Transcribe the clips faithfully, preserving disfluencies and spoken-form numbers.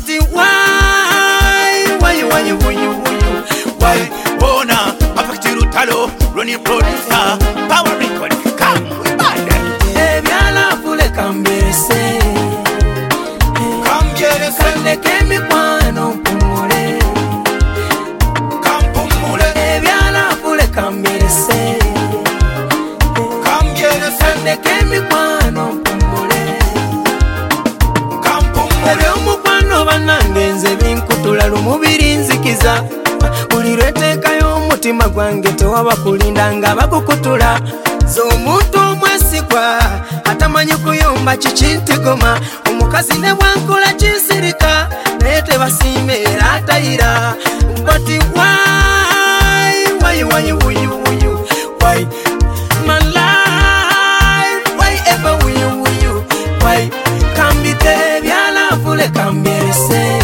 But why, why, why, why, why, why? Bona, affect you, Talo, running producer, power record, come, we buy them. Ebiala fule kambirese, kambirese, kande kemi kwano pumule, kampumule. Ebiala fule kambirese, kambirese, kande kemi kwano pumule, kampumule. Ebyomu kwano banangenze binkutula lumubiri nzikiza. Ulirwetekayo omutima gwange tewaba kulinda nga bakukutula. Z'omuntu omwesigwa atamanyi kuyomba kikintigoma. Omukazi ne bwankola kinsirika naye tebasiima era atayira. But why, why, why, why, why, why? My life, why ever will you, will you? Why? Kambite byala fule kambirese,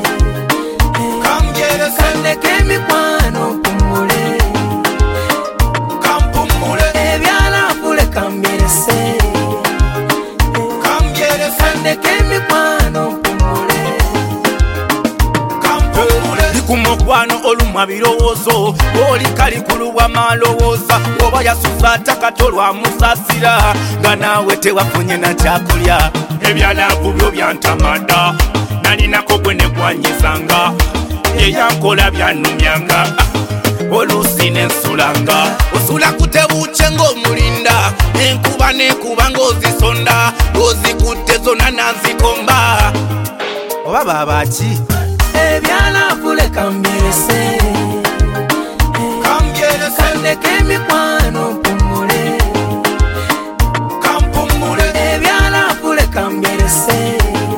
kande kemi kwano pumule, kampumule. Ebyala fule kambirese, kande kemi kwano pumule, kampumule. Likumokwano olumwa birowoozo oli kalikuluwa malowooza oba yasuza takatolwa musasira nga naawe tewafunye na kyakulya. Ebyalavu byo byantamada nalinako gwe ne gwanyizanga yeyankola byanumyanga oluusi nensulanga. Osula kutebuuke ng'omulinda enkuba nekuba ng'ozisonda ng'ozikutte zonna nanzikomba oba baabaki. Ebyala fule kambirese, kande kemi kwano pumule, kampumule. Ebyala fule kambirese,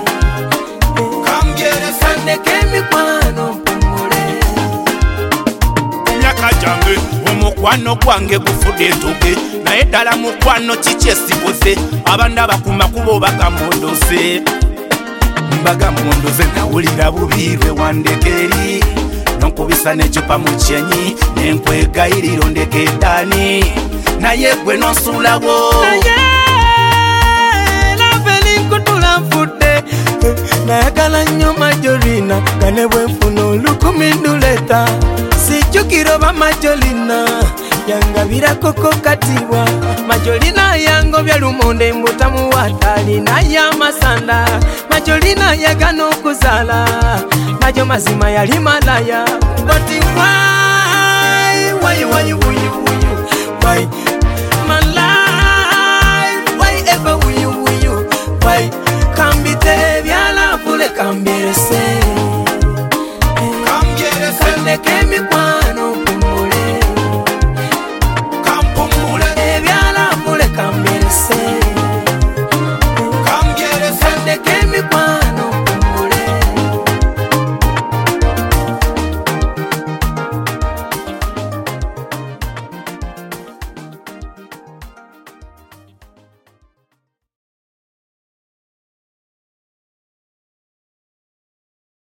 kande kemi kwano pumule. Emyaka gyange omukwano gwange gufudde entuge naye ddala mukwano kiki esibuze. Abanda bakuma kubo bagamondoze bagamondoze nawulira bubirwe wandeka eri nonkubisa n'ecupa mu kyenyi nenkwegayirira ondeka eddaani naye gwe nonsulawo. Naye lava elinkutula nfudde nayagala nnyo Majolina nga ne bwe nfuna olukumi nduleta. Sijjukira oba Majolina yangabirako katibwa. Majolina yangobya lumonde mbutamu watali naye amasanda. Majolina yagana okuzaala najo mazima yali malaya. But why, why, why, why, why, why? My life, why ever will you, will you? Why? Kambite byala fule kambirese.